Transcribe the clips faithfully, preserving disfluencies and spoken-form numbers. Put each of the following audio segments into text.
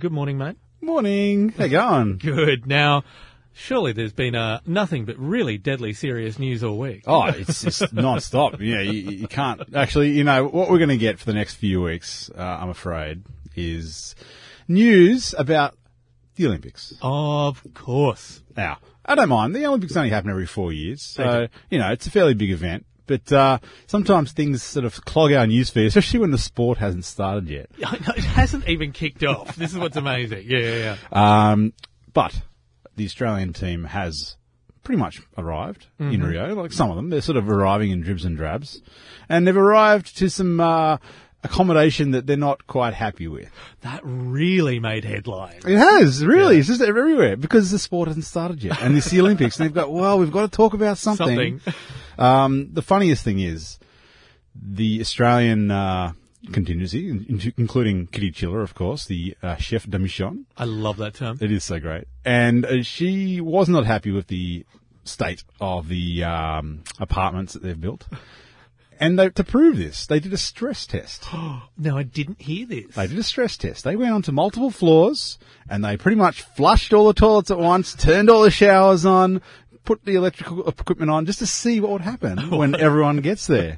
Good morning, mate. Morning. How you going? Good. Now, surely there's been uh, nothing but really deadly serious news all week. Oh, it's just non-stop. Yeah, you, you can't... Actually, you know, what we're going to get for the next few weeks, uh, I'm afraid, is news about the Olympics. Of course. Now, I don't mind. The Olympics only happen every four years. So, you know, it's a fairly big event. But uh, sometimes things sort of clog our newsfeed, especially when the sport hasn't started yet. It hasn't even kicked off. This is what's amazing. Yeah, yeah, yeah. Um, but the Australian team has pretty much arrived mm-hmm. in Rio. Like some of them, they're sort of arriving in dribs and drabs. And they've arrived to some uh, accommodation that they're not quite happy with. That really made headlines. It has, really. Yeah. It's just everywhere because the sport hasn't started yet. And it's the Olympics. And they've got, well, we've got to talk about something. Something. Um, the funniest thing is the Australian uh, contingency, in, including Kitty Chiller, of course, the uh, chef de mission. I love that term. It is so great. And uh, she was not happy with the state of the um, apartments that they've built. And they, to prove this, they did a stress test. No, I didn't hear this. They did a stress test. They went onto multiple floors and they pretty much flushed all the toilets at once, turned all the showers on, put the electrical equipment on just to see what would happen when everyone gets there.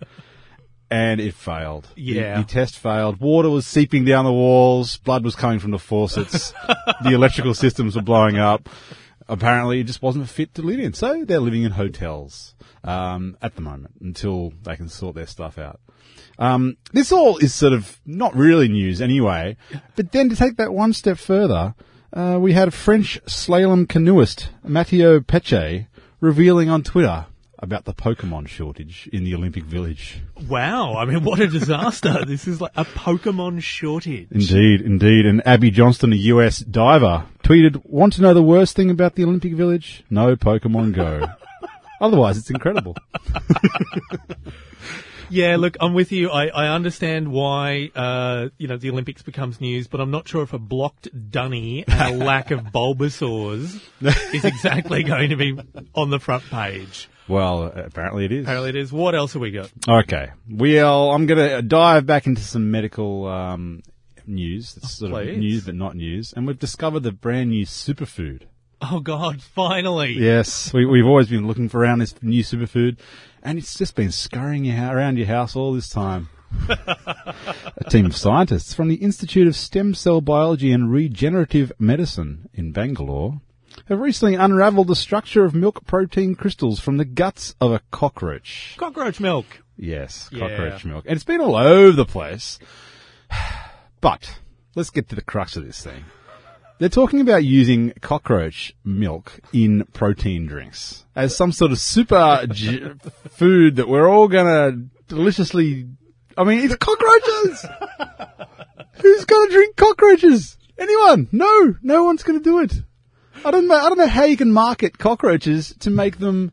And it failed. Yeah. The, the test failed. Water was seeping down the walls. Blood was coming from the faucets. The electrical systems were blowing up. Apparently, it just wasn't fit to live in. So they're living in hotels um, at the moment until they can sort their stuff out. Um, this all is sort of not really news anyway. But then to take that one step further, uh, we had French slalom canoeist Matteo Peche revealing on Twitter about the Pokemon shortage in the Olympic Village. Wow. I mean, what a disaster. This is like a Pokemon shortage. Indeed, indeed. And Abby Johnston, a U S diver, tweeted, "Want to know the worst thing about the Olympic Village? No Pokemon Go." Otherwise, it's incredible. Yeah, look, I'm with you. I, I understand why, uh, you know, the Olympics becomes news, but I'm not sure if a blocked dunny and a lack of Bulbasaurs is exactly going to be on the front page. Well, apparently it is. Apparently it is. What else have we got? Okay. Well, I'm going to dive back into some medical um, news. It's oh, sort please. of news, but not news. And we've discovered the brand new superfood. Oh, God, finally. Yes, we, we've always been looking for around this new superfood, and it's just been scurrying your, around your house all this time. A team of scientists from the Institute of Stem Cell Biology and Regenerative Medicine in Bangalore have recently unravelled the structure of milk protein crystals from the guts of a cockroach. Cockroach milk. Yes, yeah. cockroach milk. And it's been all over the place. But let's get to the crux of this thing. They're talking about using cockroach milk in protein drinks as some sort of super j- food that we're all going to deliciously... I mean, it's cockroaches! Who's going to drink cockroaches? Anyone? No. No one's going to do it. I don't know. I don't know how you can market cockroaches to make them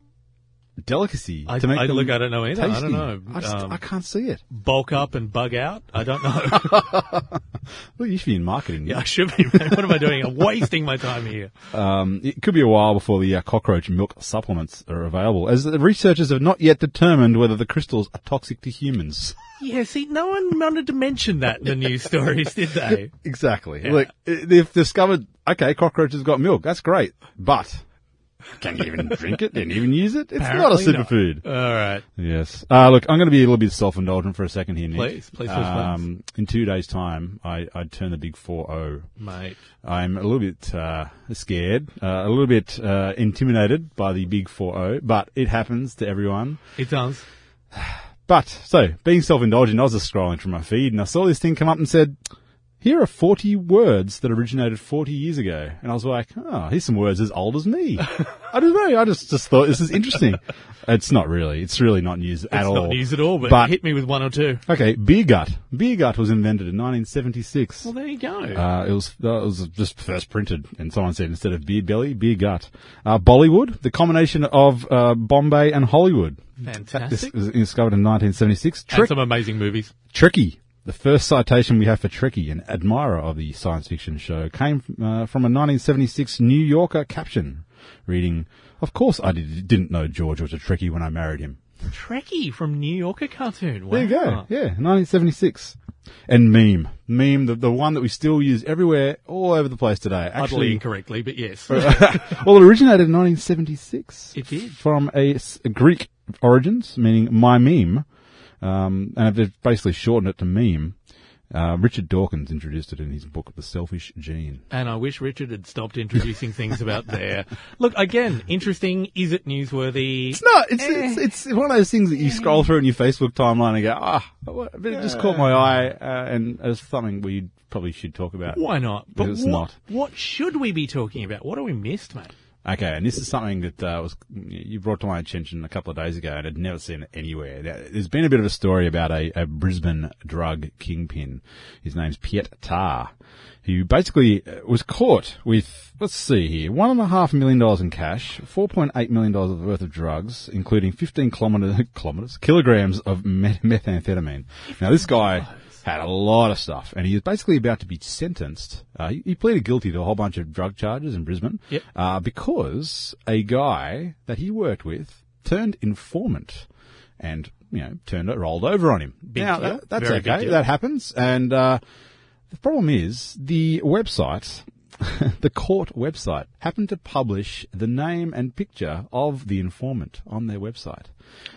delicacy. I, to make I them look, I don't know either. tasty. I don't know. I, just, um, I can't see it. Bulk up and bug out? I don't know. Well, you should be in marketing. Yeah, I should be. What am I doing? I'm wasting my time here. Um, it could be a while before the uh, cockroach milk supplements are available, as the researchers have not yet determined whether the crystals are toxic to humans. Yeah, see, no one wanted to mention that in the news stories, did they? Exactly. Yeah. Look, they've discovered, okay, cockroaches got milk. That's great. But can you even drink it? Can you even use it? It's Apparently not a superfood. All right. Yes. Uh, look, I'm going to be a little bit self-indulgent for a second here, Nick. Please, please, please, um, please. In two days' time, I, I'd turn the big four oh. Mate. I'm a little bit uh, scared, uh, a little bit uh, intimidated by the big four oh, but it happens to everyone. It does. But, so, being self-indulgent, I was just scrolling through my feed and I saw this thing come up and said, here are forty words that originated forty years ago. And I was like, oh, here's some words as old as me. I don't know. I just, just thought this is interesting. It's not really. It's really not news at it's all. It's not news at all, but, but hit me with one or two. Okay, beer gut. Beer gut was invented in nineteen seventy-six. Well, there you go. Uh, it was uh, it was just first printed, and someone said instead of beer belly, beer gut. Uh, Bollywood, the combination of uh, Bombay and Hollywood. Fantastic. This was discovered in nineteen seventy-six. And some amazing movies. Trekkie. The first citation we have for Trekkie, an admirer of the science fiction show, came uh, from a nineteen seventy-six New Yorker caption reading, "Of course I did, didn't know George was a Trekkie when I married him." Trekkie from New Yorker cartoon. Wow. There you go. Yeah, nineteen seventy-six. And meme. meme, the, the one that we still use everywhere, all over the place today. Utterly Actually, incorrectly, but yes. well, it originated in nineteen seventy-six. It did. From a, a Greek origins, meaning my meme, um, and they've basically shortened it to meme. Uh, Richard Dawkins introduced it in his book, The Selfish Gene. And I wish Richard had stopped introducing things about there. Look, again, interesting. Is it newsworthy? It's not. It's, Eh. it's, it's one of those things that you scroll through in your Facebook timeline and go, ah, oh, but it just caught my eye, uh, and it's something we probably should talk about. Why not? But It's what, not. what should we be talking about? What have we missed, mate? Okay, and this is something that uh, was you brought to my attention a couple of days ago, and I'd never seen it anywhere. There's been a bit of a story about a, a Brisbane drug kingpin. His name's Piet Tar, who basically was caught with, let's see here, one and a half million dollars in cash, four point eight million dollars worth of drugs, including fifteen kilometers, kilometers kilograms of met- methamphetamine. Now, this guy had a lot of stuff, and he was basically about to be sentenced. Uh, he, he pleaded guilty to a whole bunch of drug charges in Brisbane, Yep. uh, because a guy that he worked with turned informant and, you know, turned rolled over on him. Big now, deal. that, that's Very big okay. deal. That happens. And uh, the problem is the website, the court website, happened to publish the name and picture of the informant on their website.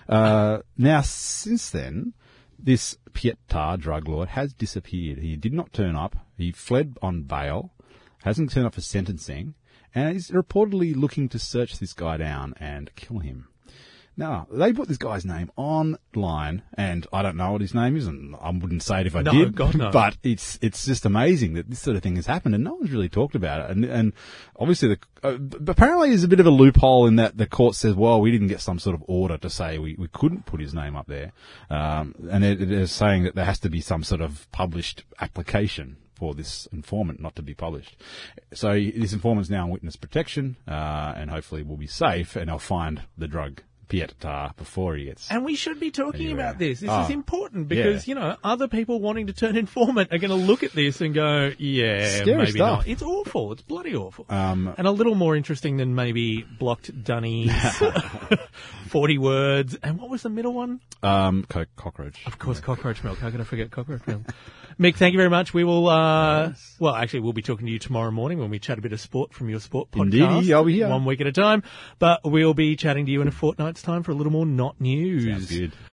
Uh, now, since then, this Piet Tar drug lord has disappeared. He did not turn up. He fled on bail, hasn't turned up for sentencing, and is reportedly looking to search this guy down and kill him. Now, they put this guy's name online, and I don't know what his name is, and I wouldn't say it if I No, did. God, no. But it's it's just amazing that this sort of thing has happened, and no one's really talked about it. And and obviously, the, uh, b- apparently, there's a bit of a loophole in that the court says, well, we didn't get some sort of order to say we, we couldn't put his name up there, um, and it, it is saying that there has to be some sort of published application for this informant not to be published. So this informant's now on witness protection, uh, and hopefully will be safe, and they'll find the drug Piet Tar before he gets. And we should be talking Anywhere. about this. This Oh, is important because, yeah. you know, other people wanting to turn informant are going to look at this and go, yeah, Scary maybe stuff. not. It's awful. It's bloody awful. Um, and a little more interesting than maybe blocked Dunnies, forty words. And what was the middle one? um, co- cockroach. Of course, cockroach milk. How could I forget cockroach milk? Mick, thank you very much. We will, uh, well, actually, we'll be talking to you tomorrow morning when we chat a bit of sport from your sport podcast. Indeed, I'll be here. One week at a time. But we'll be chatting to you in a fortnight's time for a little more not news. Sounds good.